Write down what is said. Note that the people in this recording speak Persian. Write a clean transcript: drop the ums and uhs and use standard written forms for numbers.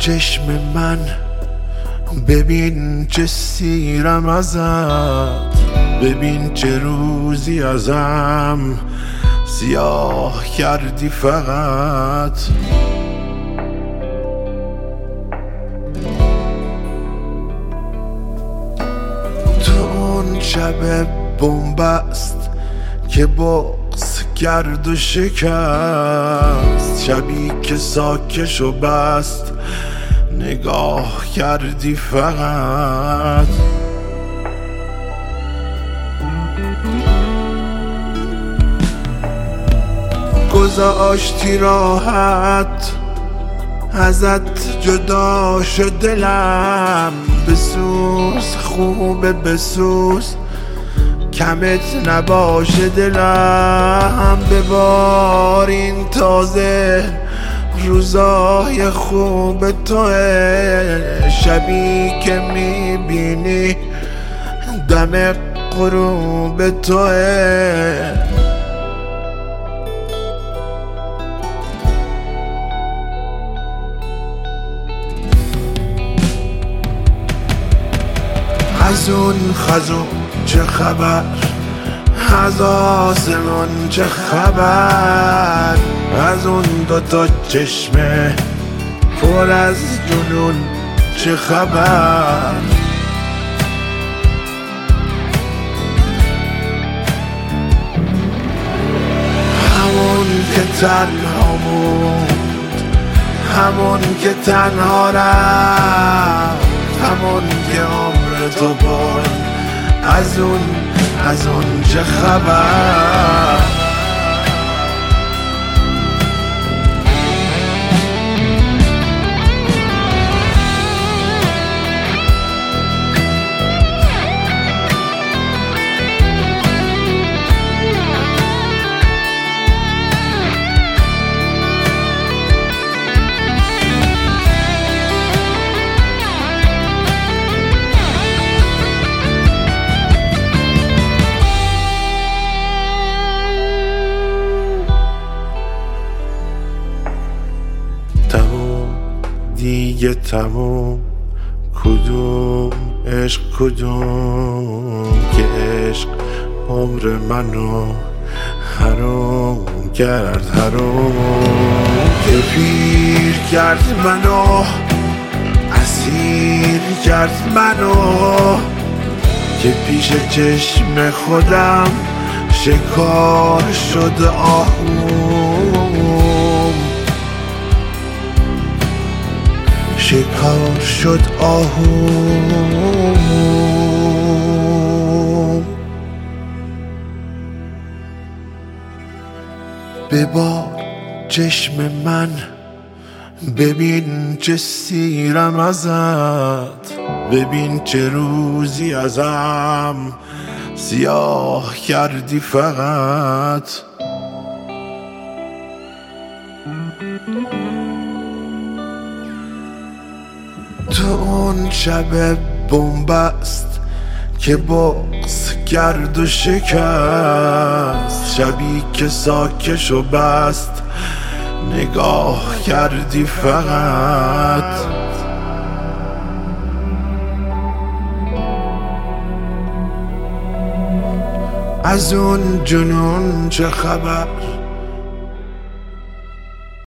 چشم من ببین چه سیرم ازت، ببین چه روزی ازم سیاه کردی فقط. تو اون شب بنبست که بغض کرد و شکست، شبی که ساکش و بست نگاه کردی فقط. گذاشتی راحت ازت جدا شد دلم، بسوز خوبه بسوز کمت نباشه دلم. ببار این تازه روزای خوب توه، شبی که میبینی دم غروب توه. از اون خزون چه خبر، از آسمون چه خبر، از اون دوتا چشمه پر از جنون چه خبر. همون که تنها موند، همون که تنها رفت، همون که عمر تو برد، از اون چه خبر. تموم دیگه تموم، کدوم عشق کدوم که عشق عمر منو حرام کرد، حرام که پیر کرد منو، اسیر کرد منو، که پیش چشم خودم شکار شد آهوم، شکار شد آهوم. ببار چشم من ببین چه سیرم ازت، ببین چه روزی ازم سیاه کردی فقط. تو اون شب بنبست که بغض کرد و شکست، شبی که ساکش و بست نگاه کردی فقط. از اون جنون چه خبر،